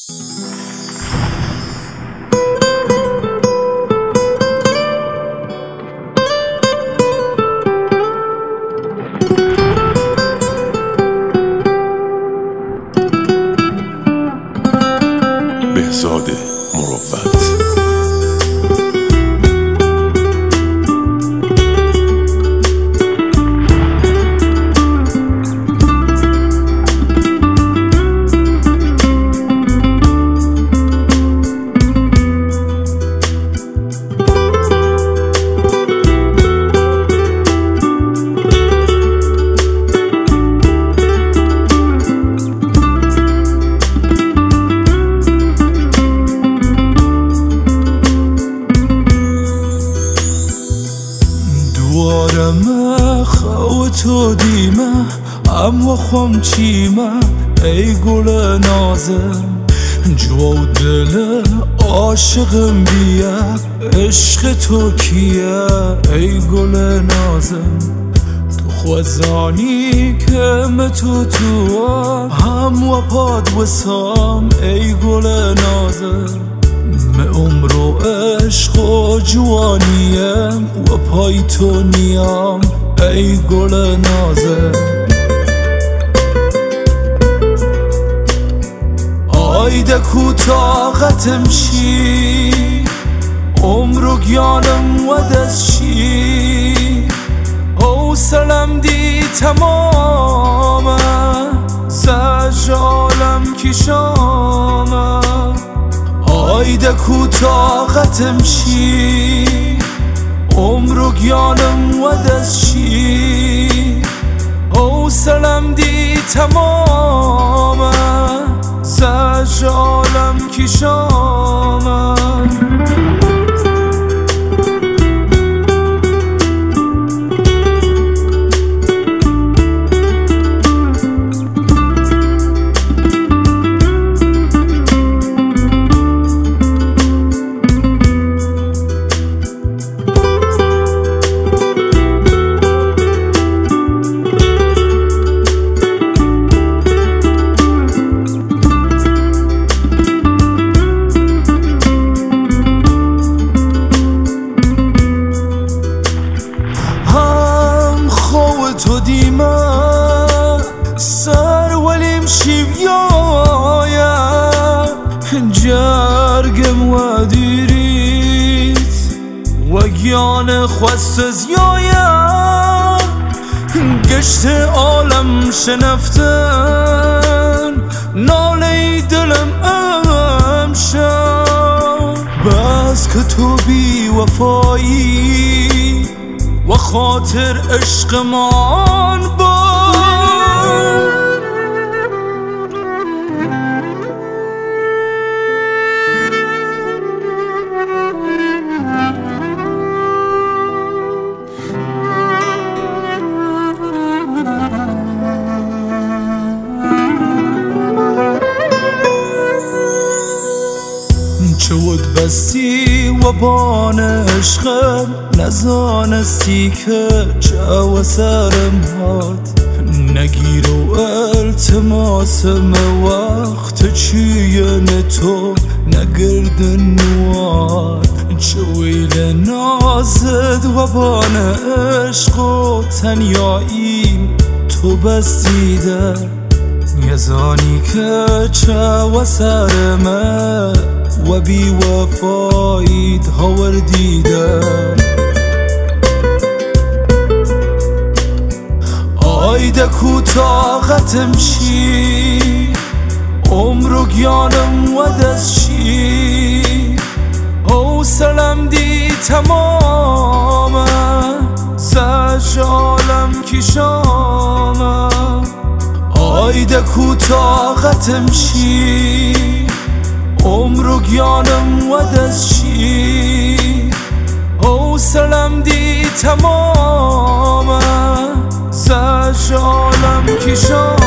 بهزاد مروت. دوارم خوتو دیمه ام و خوم چیمه ای گل نازم جو دل عاشقم بیه عشق تو کیه ای گل نازم تو خوزانی که متو تو هم و پاد وسام ای گل نازم من عمر و عشق و جوانیم و پای تو نیام ای گل نازم آیده کو طاقتم شی عمر و گیانم و دست شی او سلم دی تمامه زجالم کشامه آیده کو طاقتم شی عمر و گیانم و دست شی او سلم دی تمامه زجالم کشامه تو دیمه سر ولیم شیویایا جرگم و دیریت و گیان خواست زیایا گشت عالم شنفتن ناله دلم امشب بس که تو بی وفایی و خاطر عشق مان بود چود بستی و بان عشقم نزانستی که چه سرم هات نگیر و التماسم وقت چیه تو نگرد نوات چویل نازد و بان عشق و تنیایی تو بستیده یزانی که چه سرمه و بی وفایید هاور دیده آیده کو طاقتم شی عمر و گیانم و دست شی او سلم دی تمامه زجالم کشامه آیده کو طاقتم شی عمر و گیانم و دست شی او سلم دی تمامه زجالم کشامه